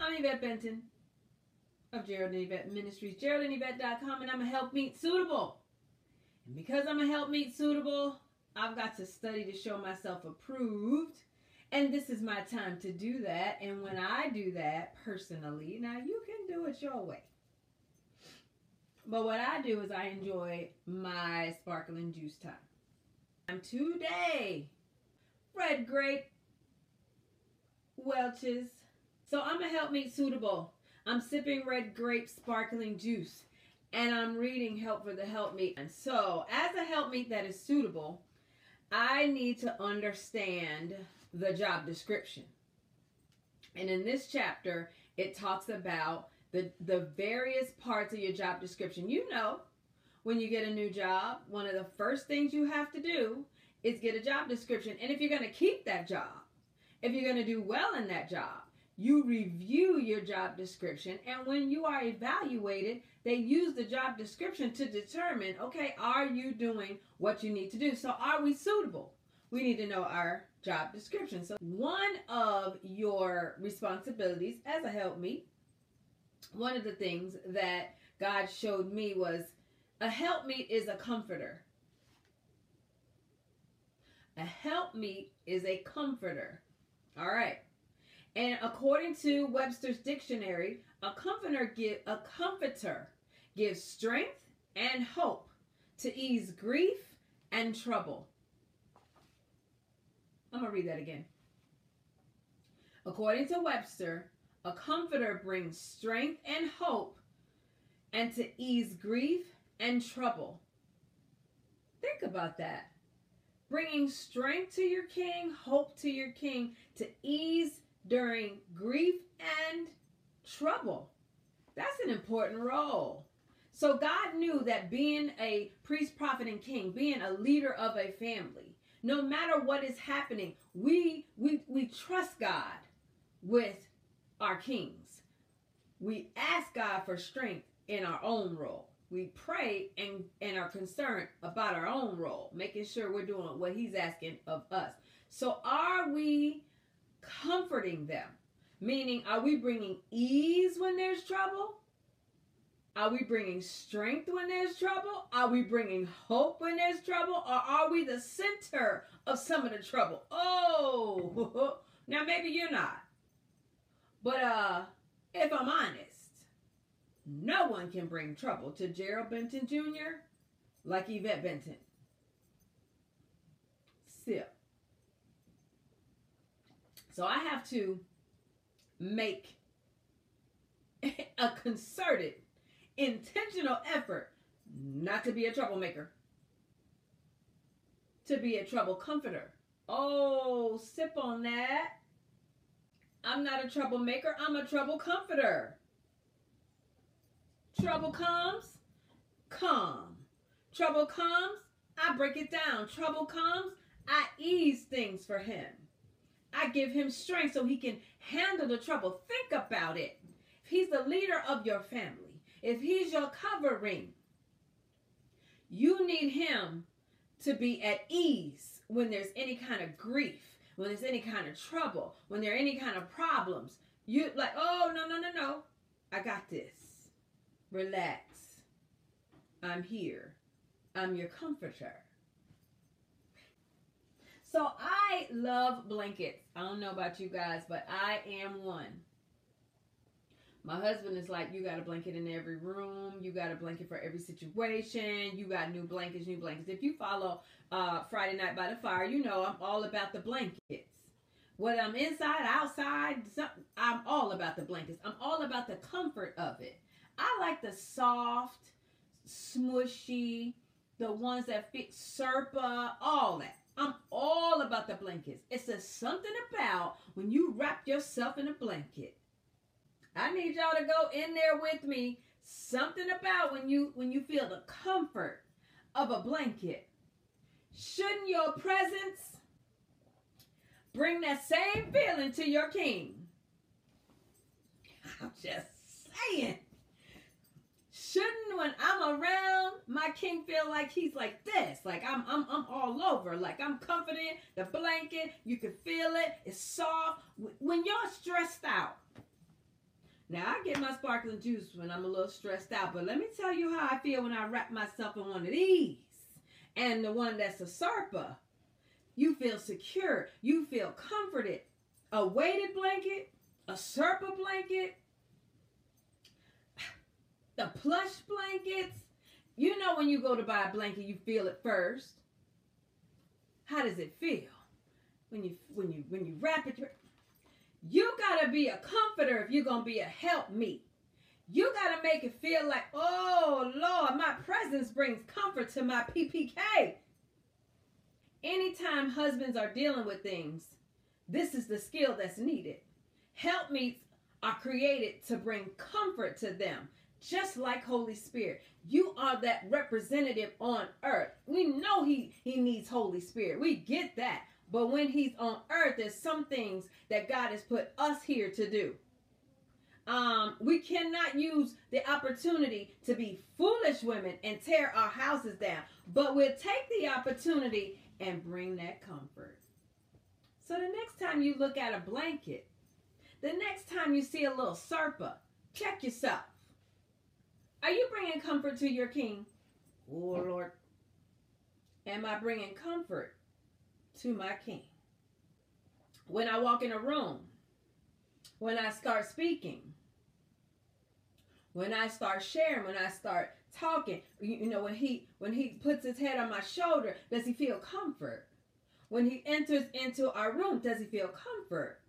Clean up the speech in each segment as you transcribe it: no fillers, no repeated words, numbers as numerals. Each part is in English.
I'm Yvette Benton of Geraldine Yvette Ministries, GeraldineYvette.com, and I'm a helpmeet suitable. And because I'm a helpmeet suitable, I've got to study to show myself approved. And this is my time to do that. And when I do that personally, now you can do it your way. But what I do is I enjoy my sparkling juice time. Today, red grape Welch's. So I'm a helpmeet suitable. I'm sipping red grape sparkling juice. And I'm reading Help for the Helpmeet. And so, as a helpmeet that is suitable, I need to understand the job description. And in this chapter, it talks about the various parts of your job description. You know, when you get a new job, one of the first things you have to do is get a job description. And if you're going to keep that job, if you're going to do well in that job, you review your job description. And when you are evaluated, they use the job description to determine, okay, are you doing what you need to do? So are we suitable? We need to know our job description. So one of your responsibilities as a helpmeet, one of the things that God showed me was a helpmeet is a comforter. A helpmeet is a comforter. All right. And according to Webster's dictionary, a comforter gives strength and hope to ease grief and trouble. I'm going to read that again. According to Webster, a comforter brings strength and hope and to ease grief and trouble. Think about that. Bringing strength to your king, hope to your king, to ease during grief and trouble. That's an important role. So God knew that being a priest, prophet, and king, being a leader of a family, no matter what is happening, we trust God with our kings. We ask God for strength in our own role. We pray and are concerned about our own role, making sure we're doing what he's asking of us. So are we comforting them? Meaning, are we bringing ease when there's trouble? Are we bringing strength when there's trouble? Are we bringing hope when there's trouble? Or are we the center of some of the trouble? Oh, now maybe you're not. But if I'm honest, no one can bring trouble to Gerald Benton Jr. like Yvette Benton. Sip. So I have to make a concerted, intentional effort not to be a troublemaker, to be a trouble comforter. Oh, sip on that. I'm not a troublemaker. I'm a trouble comforter. Trouble comes, calm. Trouble comes, I break it down. Trouble comes, I ease things for him. I give him strength so he can handle the trouble. Think about it. If he's the leader of your family, if he's your covering, you need him to be at ease when there's any kind of grief, when there's any kind of trouble, when there are any kind of problems. You like, oh, no. I got this. Relax. I'm here. I'm your comforter. So I love blankets. I don't know about you guys, but I am one. My husband is like, you got a blanket in every room. You got a blanket for every situation. You got new blankets. If you follow Friday Night by the Fire, you know I'm all about the blankets. Whether I'm inside, outside, I'm all about the blankets. I'm all about the comfort of it. I like the soft, smushy, the ones that fit Serpa, all that. I'm all about the blankets. It's just something about when you wrap yourself in a blanket. I need y'all to go in there with me. Something about when you feel the comfort of a blanket. Shouldn't your presence bring that same feeling to your king? I'm just saying. Shouldn't when I'm around my king feel like he's like this, like I'm all over, like I'm confident, the blanket, you can feel it, it's soft. When you're stressed out, Now, I get my sparkling juice when I'm a little stressed out, but let me tell you how I feel when I wrap myself in one of these. And the one that's a Serpa. You feel secure. You feel comforted. A weighted blanket, a Serpa blanket, the plush blankets. You know when you go to buy a blanket, you feel it first. How does it feel? When you wrap it, you gotta be a comforter if you're gonna be a helpmeet. You gotta make it feel like, oh Lord, my presence brings comfort to my PPK. Anytime husbands are dealing with things, this is the skill that's needed. Helpmeets are created to bring comfort to them, just like Holy Spirit. You are that representative on earth. We know he needs Holy Spirit. We get that. But when he's on earth, there's some things that God has put us here to do. We cannot use the opportunity to be foolish women and tear our houses down. But we'll take the opportunity and bring that comfort. So the next time you look at a blanket, the next time you see a little Serpa, check yourself. Are you bringing comfort to your king? Oh, Lord. Am I bringing comfort to my king? When I walk in a room, when I start speaking, when I start sharing, when I start talking, you know, when he puts his head on my shoulder, does he feel comfort? When he enters into our room, does he feel comfort?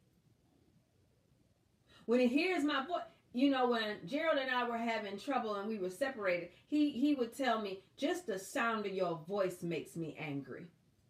When he hears my voice, you know, when Gerald and I were having trouble and we were separated, he would tell me, just the sound of your voice makes me angry.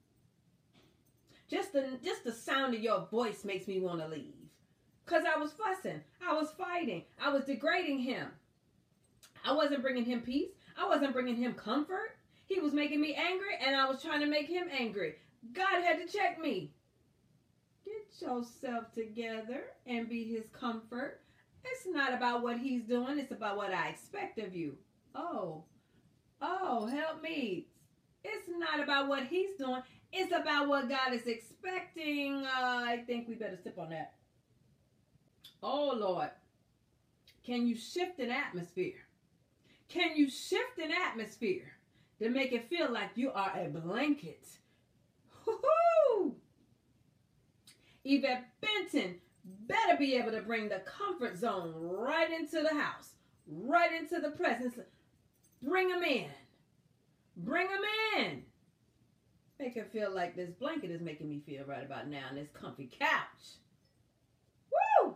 Just the sound of your voice makes me want to leave. Because I was fussing. I was fighting. I was degrading him. I wasn't bringing him peace. I wasn't bringing him comfort. He was making me angry, and I was trying to make him angry. God had to check me. Get yourself together and be his comfort. It's not about what he's doing. It's about what I expect of you. Oh, help me. It's not about what he's doing. It's about what God is expecting. I think we better sip on that. Oh, Lord. Can you shift an atmosphere? Can you shift an atmosphere to make it feel like you are a blanket? Woo-hoo! Yvette Benton better be able to bring the comfort zone right into the house, right into the presence. Bring them in. Bring them in. Make it feel like this blanket is making me feel right about now, and this comfy couch. Woo!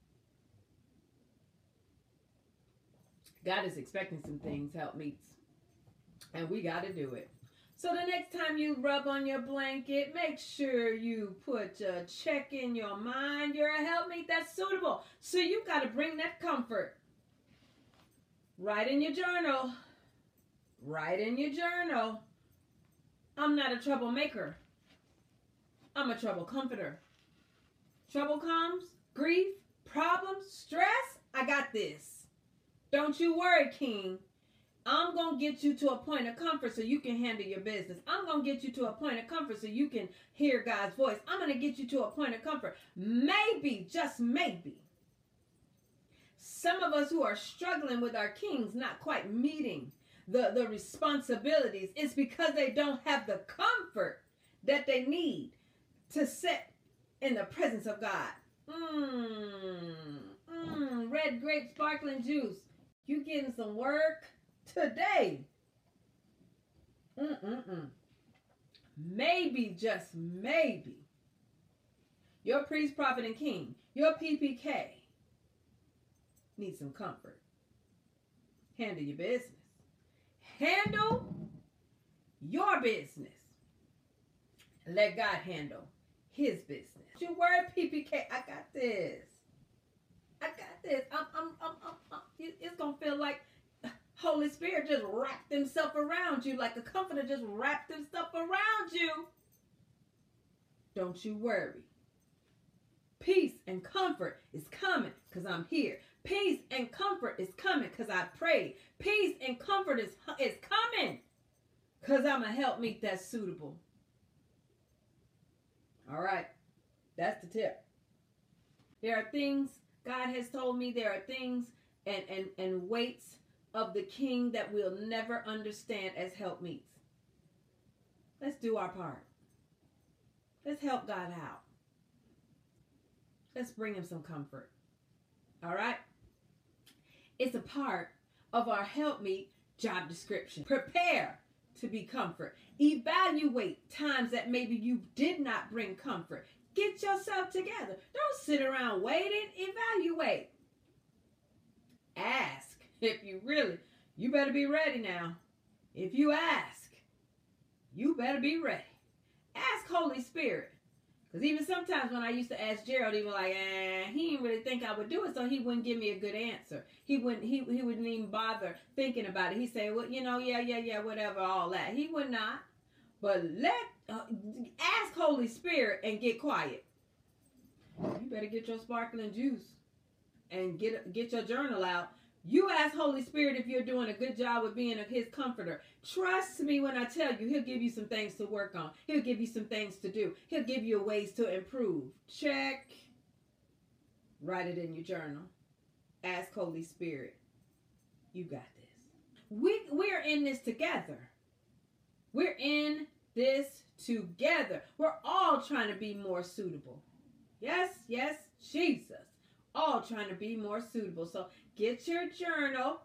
God is expecting some things, helpmeets, and we got to do it. So the next time you rub on your blanket, make sure you put a check in your mind. You're a helpmeet that's suitable. So you got to bring that comfort. Write in your journal. Write in your journal. I'm not a troublemaker. I'm a trouble comforter. Trouble comes, grief, problems, stress, I got this. Don't you worry, King. I'm going to get you to a point of comfort so you can handle your business. I'm going to get you to a point of comfort so you can hear God's voice. I'm going to get you to a point of comfort. Maybe, just maybe, some of us who are struggling with our kings not quite meeting the responsibilities, it's because they don't have the comfort that they need to sit in the presence of God. Red grape sparkling juice. You getting some work today. Maybe, just maybe, your priest, prophet, and king, your PPK, needs some comfort. Handle your business. Handle your business. Let God handle his business. Don't you worry, PPK. I got this. I got this. It's going to feel like Holy Spirit just wrapped himself around you, like a comforter just wrapped himself around you. Don't you worry. Peace and comfort is coming because I'm here. Peace and comfort is coming because I prayed. Peace and comfort is coming because I'm a helpmeet that's suitable. All right. That's the tip. There are things God has told me there are things and weights of the king that we'll never understand as helpmeets. Let's do our part. Let's help God out. Let's bring him some comfort. All right? It's a part of our helpmeet job description. Prepare to be comfort. Evaluate times that maybe you did not bring comfort. Get yourself together. Don't sit around waiting. Evaluate. Ask. If you better be ready now. If you ask, you better be ready. Ask Holy Spirit. Because even sometimes when I used to ask Gerald, he was like, he didn't really think I would do it, so he wouldn't give me a good answer. He wouldn't even bother thinking about it. He'd say, well, yeah, whatever, all that. He would not. But ask Holy Spirit and get quiet. You better get your sparkling juice and get your journal out. You ask Holy Spirit if you're doing a good job with being his comforter. Trust me when I tell you, he'll give you some things to work on. He'll give you some things to do. He'll give you ways to improve. Check. Write it in your journal. Ask Holy Spirit. You got this. We're in this together. We're in this together. We're all trying to be more suitable. Yes, Jesus. All trying to be more suitable. So get your journal.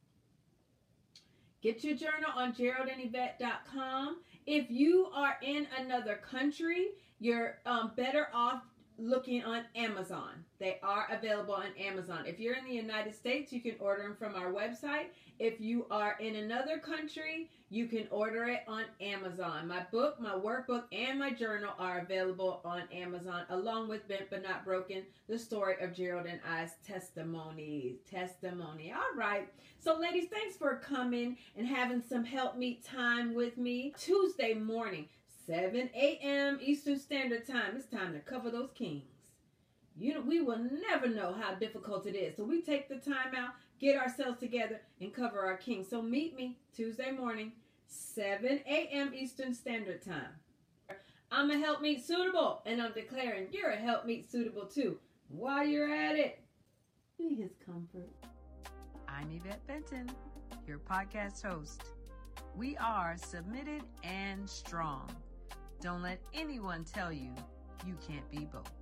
Get your journal on GeraldandYvette.com. If you are in another country, you're better off looking on Amazon. They are available on Amazon. If you're in the United States, you can order them from our website. If you are in another country, you can order it on Amazon. My book, my workbook, and my journal are available on Amazon, along with Bent But Not Broken, the story of Gerald and I's testimony. All right. So, ladies, thanks for coming and having some helpmeet time with me. Tuesday morning, 7 a.m. Eastern Standard Time. It's time to cover those kings. We will never know how difficult it is. So we take the time out, get ourselves together, and cover our kings. So meet me Tuesday morning, 7 a.m. Eastern Standard Time. I'm a helpmeet suitable, and I'm declaring you're a helpmeet suitable too. While you're at it, be his comfort. I'm Yvette Benton, your podcast host. We are submitted and strong. Don't let anyone tell you you can't be both.